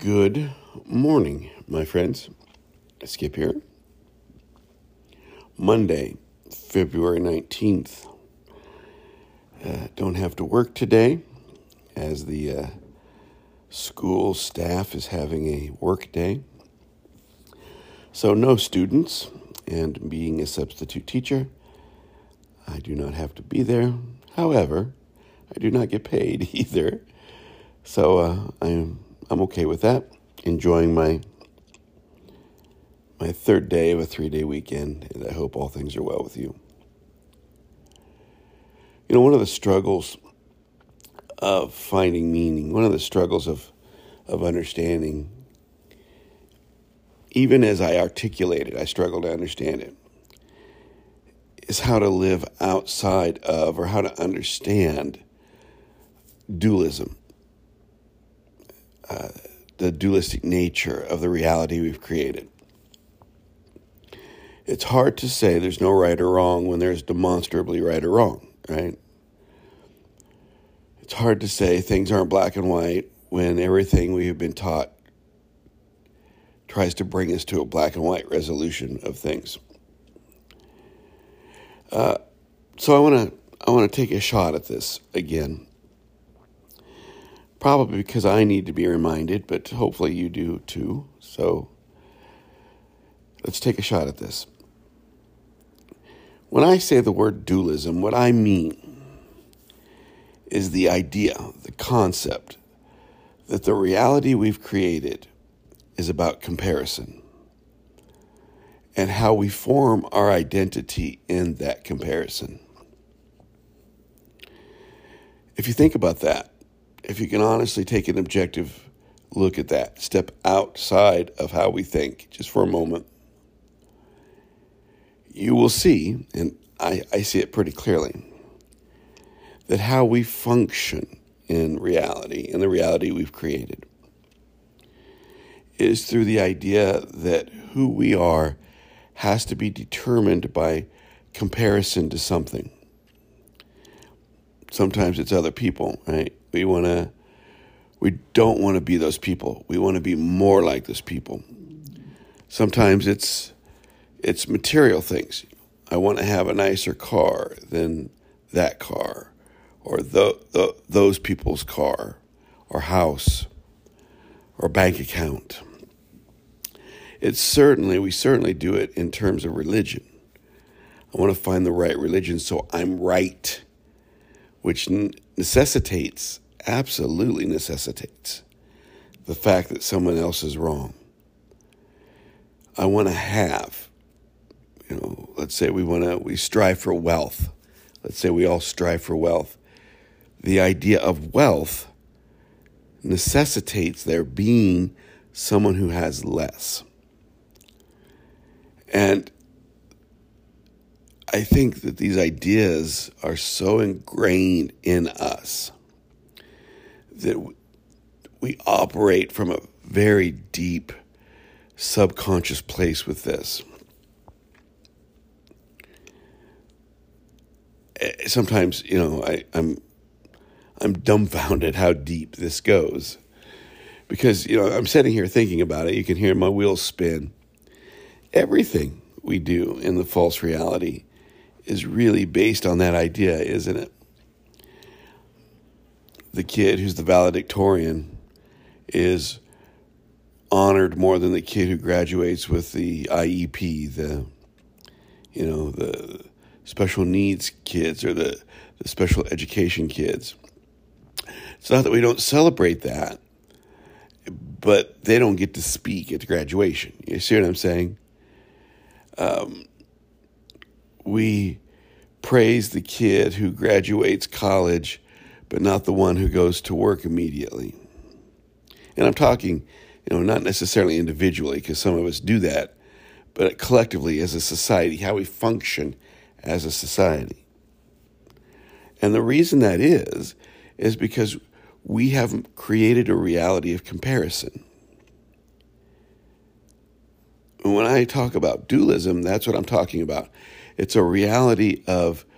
Good morning, my friends. Skip here. Monday, February 19th. Don't have to work today as the school staff is having a work day. So no students, and being a substitute teacher, I do not have to be there. However, I do not get paid either. So I'm okay with that. Enjoying my third day of a 3-day weekend, and I hope all things are well with you. You know, one of the struggles of finding meaning, one of the struggles of understanding, even as I articulate it, I struggle to understand it, is how to live outside of, or how to understand dualism. The dualistic nature of the reality we've created. It's hard to say there's no right or wrong when there's demonstrably right or wrong, right? It's hard to say things aren't black and white when everything we have been taught tries to bring us to a black and white resolution of things. So I want to take a shot at this again. Probably because I need to be reminded, but hopefully you do too. So let's take a shot at this. When I say the word dualism, what I mean is the idea, the concept, that the reality we've created is about comparison and how we form our identity in that comparison. If you think about that, if you can honestly take an objective look at that, step outside of how we think just for a moment, you will see, and I see it pretty clearly, that how we function in reality, in the reality we've created, is through the idea that who we are has to be determined by comparison to something. Sometimes it's other people, right? We don't want to be those people. We want to be more like those people. Sometimes it's material things. I want to have a nicer car than that car, or those people's car, or house, or bank account. We certainly do it in terms of religion. I want to find the right religion so I'm right, which absolutely necessitates the fact that someone else is wrong. I want to have, let's say we strive for wealth. Let's say we all strive for wealth. The idea of wealth necessitates there being someone who has less. And I think that these ideas are so ingrained in us that we operate from a very deep subconscious place with this. Sometimes, I'm dumbfounded how deep this goes, because I'm sitting here thinking about it. You can hear my wheels spin. Everything we do in the false reality is really based on that idea, isn't it? The kid who's the valedictorian is honored more than the kid who graduates with the IEP, the special needs kids, or the special education kids. It's not that we don't celebrate that, but they don't get to speak at graduation. You see what I'm saying? We praise the kid who graduates college, but not the one who goes to work immediately. And I'm talking, not necessarily individually, because some of us do that, but collectively as a society, how we function as a society. And the reason that is because we have created a reality of comparison. When I talk about dualism, that's what I'm talking about. It's a reality of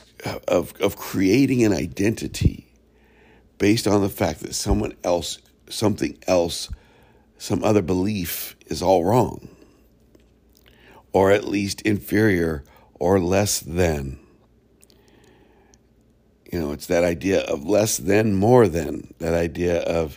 creating an identity based on the fact that someone else something else, some other belief is all wrong, or at least inferior or less than. It's that idea of less than, more than, that idea of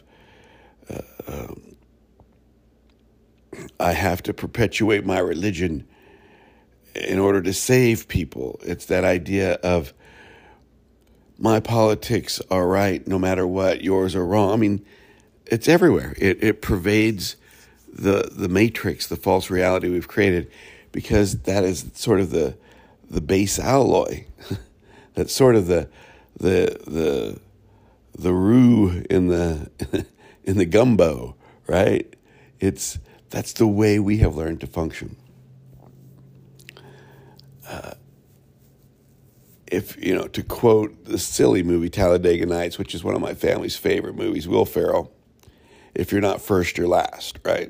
I have to perpetuate my religion in order to save people. It's that idea of my politics are right no matter what, yours are wrong. I mean, it's everywhere. It pervades the matrix, the false reality we've created, because that is sort of the base alloy. That's sort of the roux in the gumbo, right? That's the way we have learned to function. To quote the silly movie Talladega Nights, which is one of my family's favorite movies, Will Ferrell, if you're not first, you're last, right?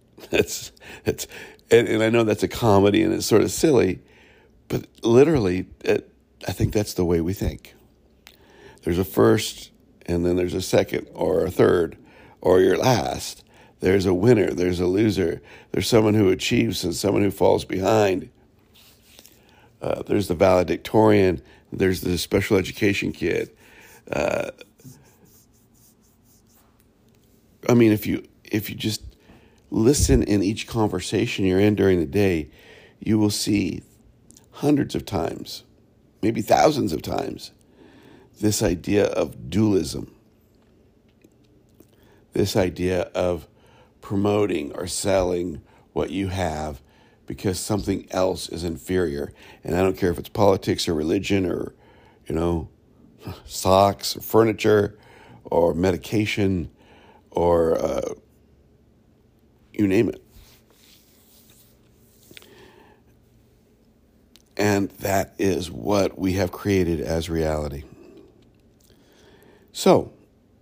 And I know that's a comedy and it's sort of silly, but literally, I think that's the way we think. There's a first, and then there's a second, or a third, or you're last. There's a winner, there's a loser. There's someone who achieves and someone who falls behind. There's the valedictorian. There's the special education kid. If you just listen in each conversation you're in during the day, you will see hundreds of times, maybe thousands of times, this idea of dualism, this idea of promoting or selling what you have because something else is inferior. And I don't care if it's politics or religion or, socks or furniture or medication or you name it. And that is what we have created as reality. So,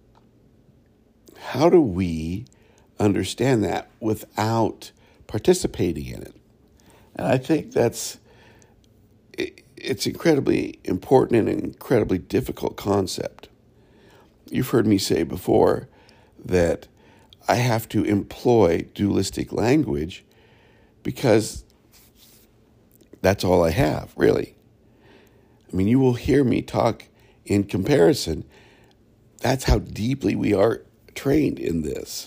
how do we understand that without participating in it? And I think it's incredibly important and an incredibly difficult concept. You've heard me say before that I have to employ dualistic language because that's all I have, really. I mean, you will hear me talk in comparison. That's how deeply we are trained in this.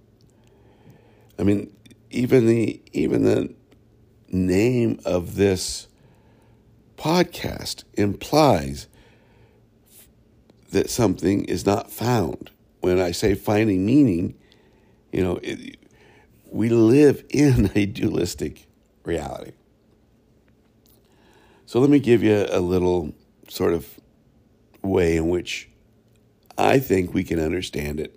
I mean, even the name of this podcast implies that something is not found. When I say finding meaning, we live in a dualistic reality. So let me give you a little sort of way in which I think we can understand it.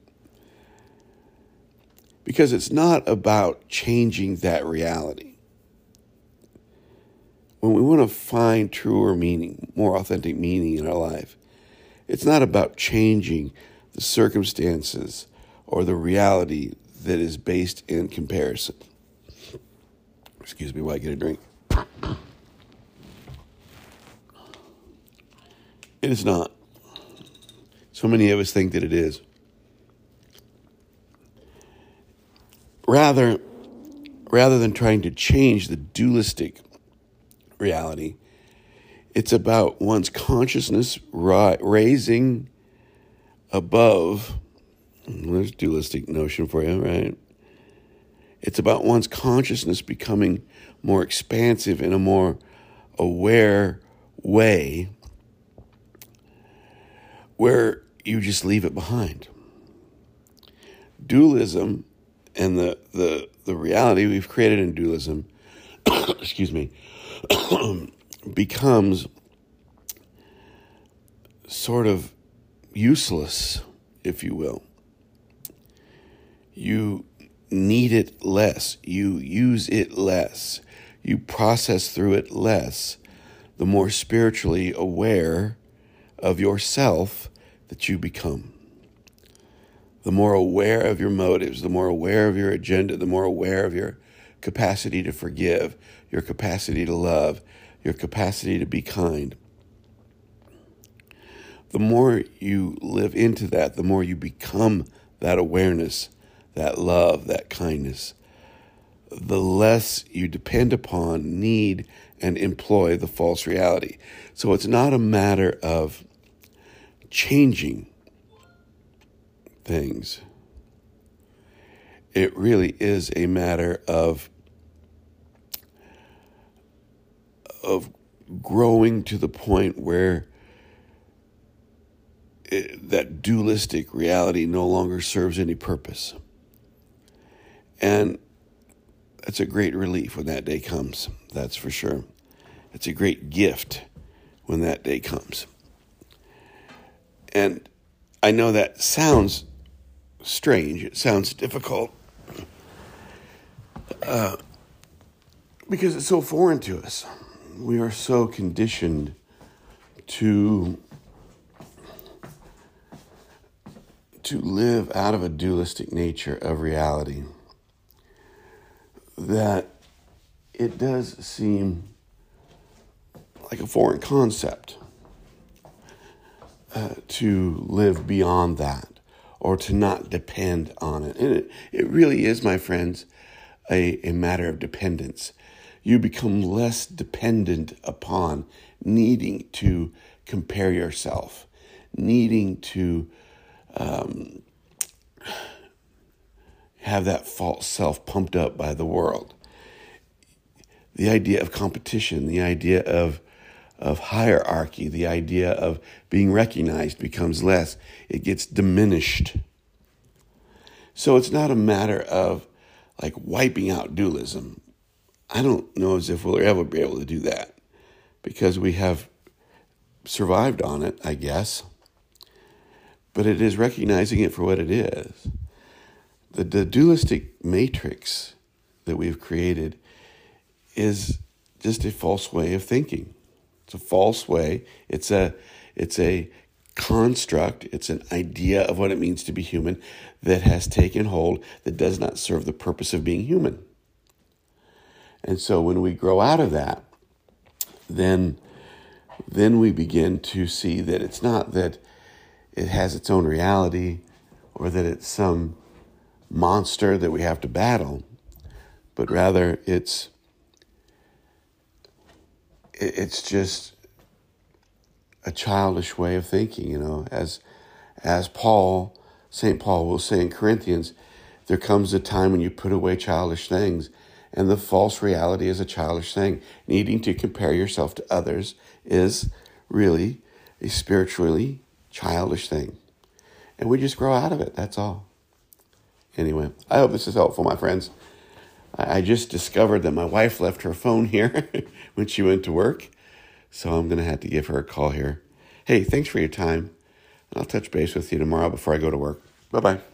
Because it's not about changing that reality. When we want to find truer meaning, more authentic meaning in our life, it's not about changing the circumstances or the reality that is based in comparison. Excuse me while I get a drink. It is not. So many of us think that it is. Rather than trying to change the dualistic reality, it's about one's consciousness raising above. There's a dualistic notion for you, right? It's about one's consciousness becoming more expansive in a more aware way where you just leave it behind. Dualism and the reality we've created in dualism, excuse me, becomes sort of useless, if you will. You need it less. You use it less. You process through it less. The more spiritually aware of yourself that you become. The more aware of your motives, the more aware of your agenda, the more aware of your capacity to forgive, your capacity to love, your capacity to be kind. The more you live into that, the more you become that awareness, that love, that kindness, the less you depend upon, need, and employ the false reality. So it's not a matter of changing things. It really is a matter of growing to the point where that dualistic reality no longer serves any purpose. And it's a great relief when that day comes, that's for sure. It's a great gift when that day comes. And I know that sounds strange, it sounds difficult, because it's so foreign to us. We are so conditioned to live out of a dualistic nature of reality that it does seem like a foreign concept to live beyond that or to not depend on it. And it really is, my friends, a matter of dependence. You become less dependent upon needing to compare yourself, needing to have that false self pumped up by the world. The idea of competition, the idea of hierarchy, the idea of being recognized becomes less. It gets diminished. So it's not a matter of like wiping out dualism. I don't know as if we'll ever be able to do that because we have survived on it, I guess. But it is recognizing it for what it is. The dualistic matrix that we've created is just a false way of thinking. It's a false way. It's a construct. It's an idea of what it means to be human that has taken hold that does not serve the purpose of being human. And so when we grow out of that, then we begin to see that it's not that it has its own reality or that it's some monster that we have to battle, but rather it's just a childish way of thinking, as St. Paul will say in Corinthians, there comes a time when you put away childish things, and the false reality is a childish thing. Needing to compare yourself to others is really a spiritually childish thing. And we just grow out of it, that's all. Anyway, I hope this is helpful, my friends. I just discovered that my wife left her phone here when she went to work, so I'm going to have to give her a call here. Hey, thanks for your time, and I'll touch base with you tomorrow before I go to work. Bye-bye.